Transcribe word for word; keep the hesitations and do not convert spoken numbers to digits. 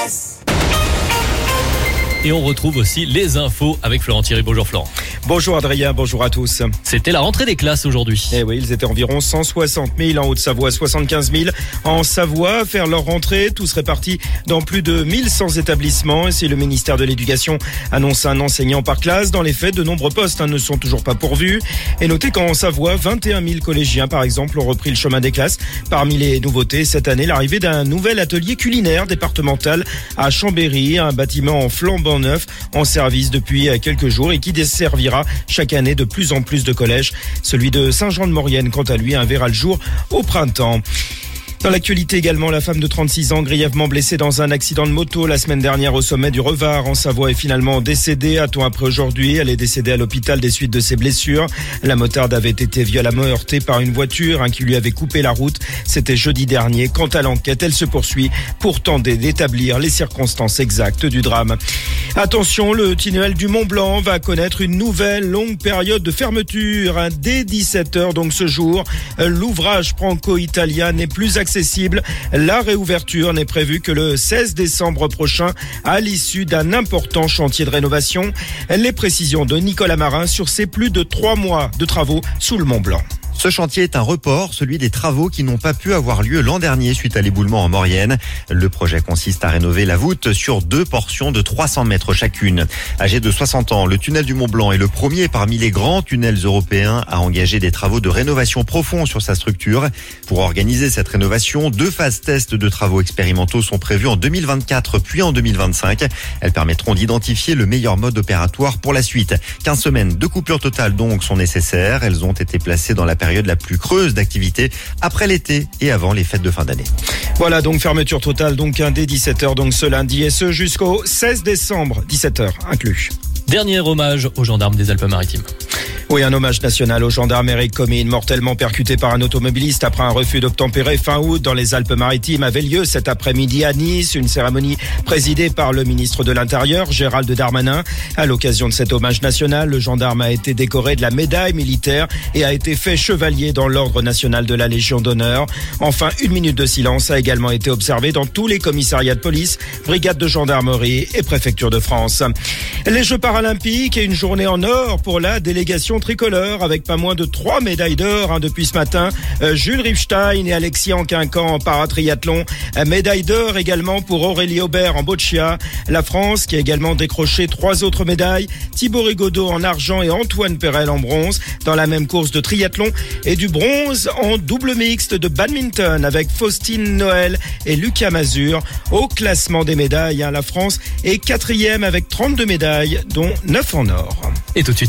Express. Et on retrouve aussi les infos avec Florent Thierry. Bonjour Florent. Bonjour Adrien, bonjour à tous. C'était la rentrée des classes aujourd'hui. Eh oui, ils étaient environ cent soixante mille en Haute-Savoie, soixante-quinze mille en Savoie à faire leur rentrée. Tous répartis dans plus de mille cent établissements. Et si le ministère de l'Éducation annonce un enseignant par classe, dans les faits, de nombreux postes hein, ne sont toujours pas pourvus. Et notez qu'en Savoie, vingt et un mille collégiens, par exemple, ont repris le chemin des classes. Parmi les nouveautés, cette année, l'arrivée d'un nouvel atelier culinaire départemental à Chambéry, un bâtiment en flambant neuf, en service depuis quelques jours et qui desservira chaque année de plus en plus de collèges. Celui de Saint-Jean-de-Maurienne, quant à lui, un verra le jour au printemps. Dans l'actualité également, la femme de trente-six ans, grièvement blessée dans un accident de moto la semaine dernière au sommet du Revard en Savoie, est finalement décédée. A-t-on appris aujourd'hui, elle est décédée à l'hôpital des suites de ses blessures. La motarde avait été violemment heurtée par une voiture hein, qui lui avait coupé la route. C'était jeudi dernier. Quant à l'enquête, elle se poursuit pour tenter d'établir les circonstances exactes du drame. Attention, le tunnel du Mont Blanc va connaître une nouvelle longue période de fermeture. Hein, dès dix-sept heures, donc ce jour, l'ouvrage franco-italien n'est plus accessible. accessible. La réouverture n'est prévue que le seize décembre prochain à l'issue d'un important chantier de rénovation. Les précisions de Nicolas Marin sur ces plus de trois mois de travaux sous le Mont Blanc. Ce chantier est un report, celui des travaux qui n'ont pas pu avoir lieu l'an dernier suite à l'éboulement en Maurienne. Le projet consiste à rénover la voûte sur deux portions de trois cents mètres chacune. Âgé de soixante ans, le tunnel du Mont Blanc est le premier parmi les grands tunnels européens à engager des travaux de rénovation profonds sur sa structure. Pour organiser cette rénovation, deux phases tests de travaux expérimentaux sont prévues en deux mille vingt-quatre puis en deux mille vingt-cinq. Elles permettront d'identifier le meilleur mode opératoire pour la suite. quinze semaines de coupure totale donc sont nécessaires. Elles ont été placées dans la période période la plus creuse d'activité après l'été et avant les fêtes de fin d'année. Voilà donc fermeture totale donc dès dix-sept heures donc ce lundi et ce jusqu'au seize décembre, dix-sept heures inclus. Dernier hommage aux gendarmes des Alpes-Maritimes. Oui, un hommage national au gendarme Éric Comines, mortellement percuté par un automobiliste après un refus d'obtempérer fin août dans les Alpes-Maritimes, avait lieu cet après-midi à Nice. Une cérémonie présidée par le ministre de l'Intérieur, Gérald Darmanin. À l'occasion de cet hommage national, le gendarme a été décoré de la médaille militaire et a été fait chevalier dans l'ordre national de la Légion d'honneur. Enfin, une minute de silence a également été observée dans tous les commissariats de police, brigades de gendarmerie et préfectures de France. Les Jeux paralympiques et une journée en or pour la délégation tricolore avec pas moins de trois médailles d'or hein, depuis ce matin. Euh, Jules Ripstein et Alexis Anquincan en paratriathlon. Euh, médaille d'or également pour Aurélie Aubert en boccia. La France qui a également décroché trois autres médailles. Thibaut Rigaudot en argent et Antoine Perel en bronze dans la même course de triathlon. Et du bronze en double mixte de badminton avec Faustine Noël et Lucas Mazur. Au classement des médailles, hein, la France est quatrième avec trente-deux médailles dont neuf en or. Et tout de suite,